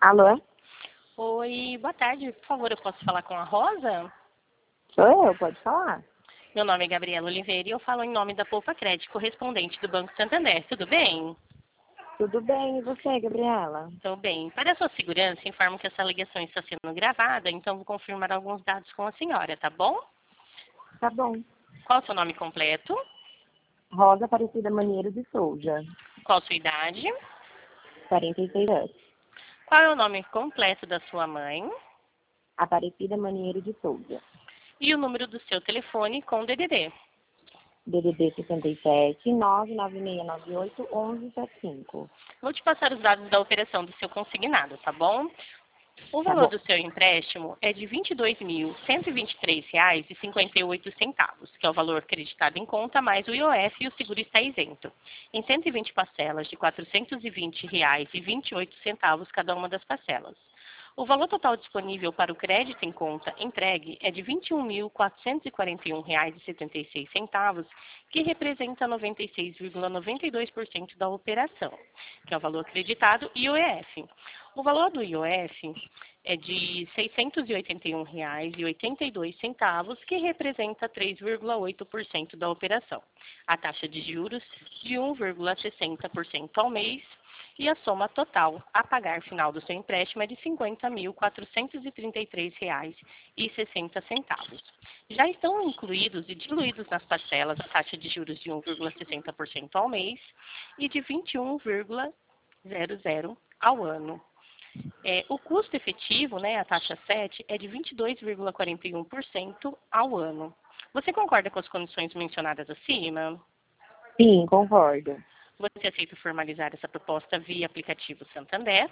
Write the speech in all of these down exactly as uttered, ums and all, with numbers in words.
Alô? Oi, boa tarde. Por favor, eu posso falar com a Rosa? Sou eu, pode falar? Meu nome é Gabriela Oliveira e eu falo em nome da Poupa Crédito, correspondente do Banco Santander. Tudo bem? Tudo bem, e você, Gabriela? Estou bem. Para a sua segurança, informo que essa ligação está sendo gravada, então vou confirmar alguns dados com a senhora, tá bom? Tá bom. Qual o seu nome completo? Rosa Aparecida Maneiro de Souza, Qual a sua idade? quarenta e seis anos. Qual é o nome completo da sua mãe? Aparecida Maneiro de Souza. E o número do seu telefone com D D D? D D D sessenta e sete, nove nove seis nove oito, onze setenta e cinco. Vou te passar os dados da operação do seu consignado, tá bom? O Tá valor bom. do seu empréstimo é de vinte e dois mil, cento e vinte e três reais e cinquenta e oito centavos, que é o valor acreditado em conta, mais o I O F e o seguro está isento, em cento e vinte parcelas de quatrocentos e vinte reais e vinte e oito centavos cada uma das parcelas. O valor total disponível para o crédito em conta entregue é de vinte e um mil, quatrocentos e quarenta e um reais e setenta e seis centavos, que representa noventa e seis vírgula noventa e dois por cento da operação, que é o valor acreditado e o I O F. O valor do I O F é de seiscentos e oitenta e um reais e oitenta e dois centavos, que representa três vírgula oito por cento da operação. A taxa de juros de um vírgula sessenta por cento ao mês e a soma total a pagar final do seu empréstimo é de cinquenta mil, quatrocentos e trinta e três reais e sessenta centavos. Já estão incluídos e diluídos nas parcelas a taxa de juros de um vírgula sessenta por cento ao mês e de vinte e um vírgula zero zero ao ano. É, o custo efetivo, né, a taxa sete, é de vinte e dois vírgula quarenta e um por cento ao ano. Você concorda com as condições mencionadas acima? Sim, concordo. Você aceita formalizar essa proposta via aplicativo Santander?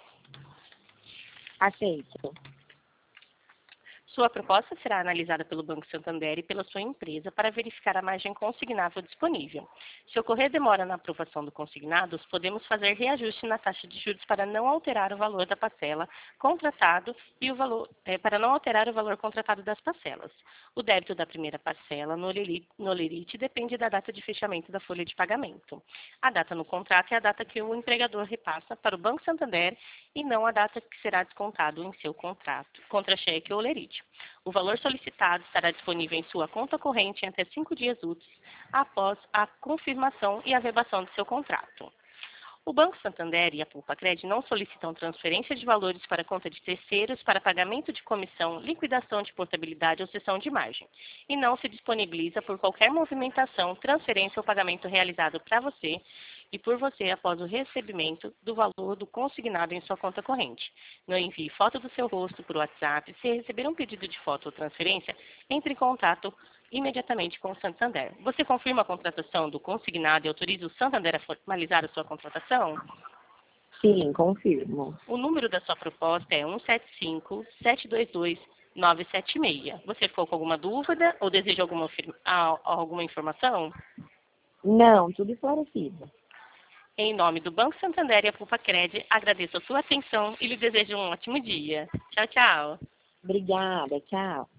Aceito. Sua proposta será analisada pelo Banco Santander e pela sua empresa para verificar a margem consignável disponível. Se ocorrer demora na aprovação do consignado, podemos fazer reajuste na taxa de juros para não alterar o valor da parcela contratado e o valor é, para não alterar o valor contratado das parcelas. O débito da primeira parcela no Lerite, no Lerite depende da data de fechamento da folha de pagamento. A data no contrato é a data que o empregador repassa para o Banco Santander e não a data que será descontado em seu contrato, contra-cheque ou Lerite. O valor solicitado estará disponível em sua conta corrente em até cinco dias úteis após a confirmação e averbação do seu contrato. O Banco Santander e a Poupa Crédito não solicitam transferência de valores para a conta de terceiros para pagamento de comissão, liquidação de portabilidade ou cessão de margem, e não se disponibiliza por qualquer movimentação, transferência ou pagamento realizado para você e por você após o recebimento do valor do consignado em sua conta corrente. Não envie foto do seu rosto por WhatsApp. Se receber um pedido de foto ou transferência, entre em contato imediatamente com o Santander. Você confirma a contratação do consignado e autoriza o Santander a formalizar a sua contratação? Sim, confirmo. O número da sua proposta é um sete cinco, sete dois dois, nove sete seis. Você ficou com alguma dúvida ou deseja alguma, alguma informação? Não, tudo esclarecido. Em nome do Banco Santander e a Poupa Crédito, agradeço a sua atenção e lhe desejo um ótimo dia. Tchau, tchau. Obrigada, tchau.